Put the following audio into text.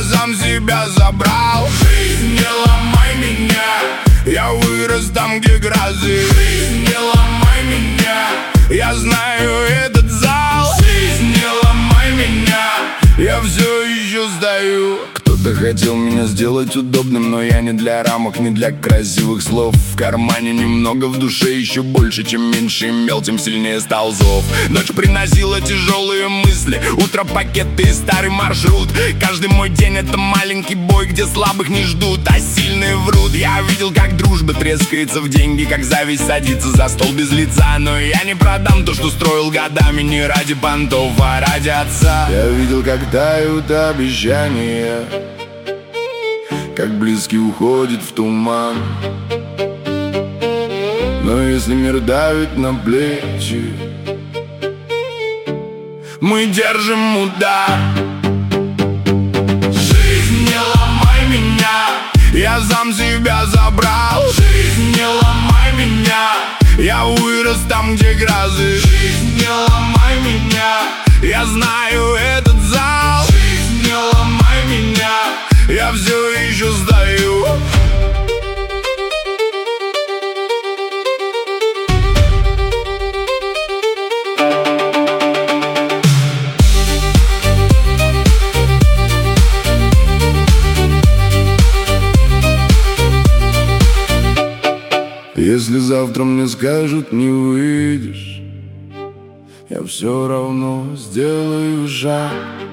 сам себя забрал. Жизнь, не ломай меня, я вырос там, где грозы. Жизнь, не ломай меня, я знаю этот зал. Жизнь, не ломай меня, я все еще сдаю. Кто-то хотел меня сделать удобным, но я не для рамок, не для красивых слов. В кармане немного, в душе еще больше. Чем меньше имел, тем сильнее стал зов. Ночь приносила тяжелые мысли, утро пакеты и старый маршрут. Каждый мой день это маленький бой, где слабых не ждут, а сильные врут. Я видел, как дружба трескается в деньги, как зависть садится за стол без лица. Но я не продам то, что строил годами, не ради понтов, а ради отца. Я видел, как тают обещания, как близкий уходит в туман. Но если мир давит на плечи, мы держим удар. Жизнь, не ломай меня, я сам себя забрал. Жизнь, не ломай меня, я вырос там, где грозы. Жизнь, не ломай меня, я знаю этот зал. Жизнь, не ломай меня, я все еще сдаю. Если завтра мне скажут не выйдешь, я все равно сделаю шаг.